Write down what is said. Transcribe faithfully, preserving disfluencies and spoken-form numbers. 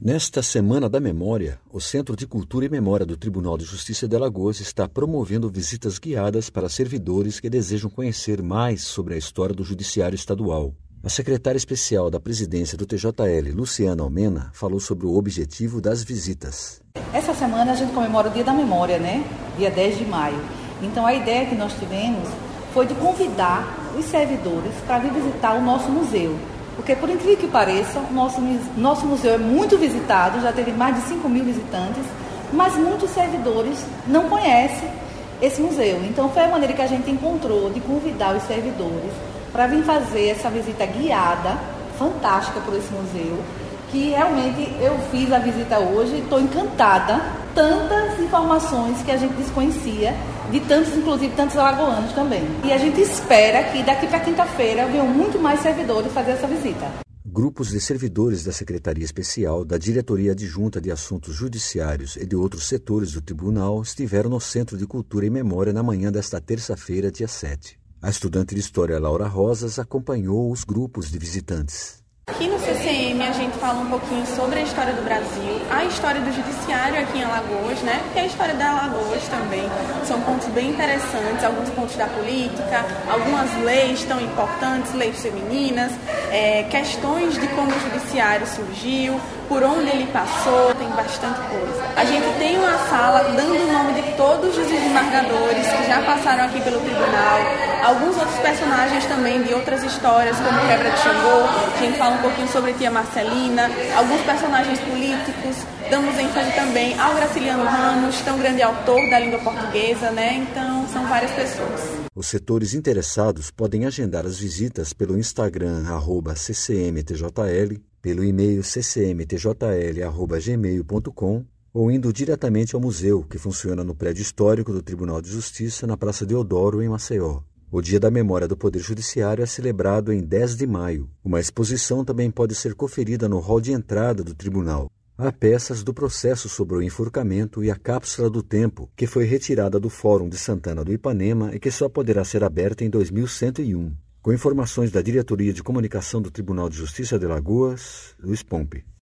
Nesta Semana da Memória, o Centro de Cultura e Memória do Tribunal de Justiça de Alagoas está promovendo visitas guiadas para servidores que desejam conhecer mais sobre a história do Judiciário Estadual. A secretária especial da presidência do T J L, Luciana Almena, falou sobre o objetivo das visitas. Essa semana a gente comemora o Dia da Memória, né? Dia dez de maio. Então a ideia que nós tivemos foi de convidar os servidores para vir visitar o nosso museu. Porque, por incrível que pareça, o nosso, nosso museu é muito visitado, já teve mais de cinco mil visitantes, mas muitos servidores não conhecem esse museu. Então, foi a maneira que a gente encontrou de convidar os servidores para vir fazer essa visita guiada, fantástica por esse museu, que realmente eu fiz a visita hoje e estou encantada. Tantas informações que a gente desconhecia, de tantos, inclusive tantos alagoanos também. E a gente espera que daqui para quinta-feira venham muito mais servidores fazer essa visita. Grupos de servidores da Secretaria Especial, da Diretoria Adjunta de Assuntos Judiciários e de outros setores do Tribunal estiveram no Centro de Cultura e Memória na manhã desta terça-feira, dia sete. A estudante de História Laura Rosas acompanhou os grupos de visitantes. Aqui no C C M a gente fala um pouquinho sobre a história do Brasil, a história do judiciário aqui em Alagoas, né? E a história da Alagoas também. São pontos bem interessantes, alguns pontos da política, algumas leis tão importantes, leis femininas, é, questões de como o judiciário surgiu, por onde ele passou, tem bastante coisa. A gente tem uma sala dando o nome de todos os desembargadores que já passaram aqui pelo tribunal, alguns outros personagens também de outras histórias, como Quebra de Xangô, a gente fala um pouquinho sobre Tia Marcelina, alguns personagens políticos, damos ênfase também ao Graciliano Ramos, tão grande autor da língua portuguesa, né? Então, são várias pessoas. Os setores interessados podem agendar as visitas pelo Instagram, arroba C C M T J L, pelo e-mail c c m t j l arroba gmail ponto com ou indo diretamente ao museu, que funciona no prédio histórico do Tribunal de Justiça, na Praça Deodoro, em Maceió. O Dia da Memória do Poder Judiciário é celebrado em dez de maio. Uma exposição também pode ser conferida no hall de entrada do tribunal. Há peças do processo sobre o enforcamento e a cápsula do tempo, que foi retirada do Fórum de Santana do Ipanema e que só poderá ser aberta em dois mil cento e um. Com informações da Diretoria de Comunicação do Tribunal de Justiça de Alagoas, Luiz Pompe.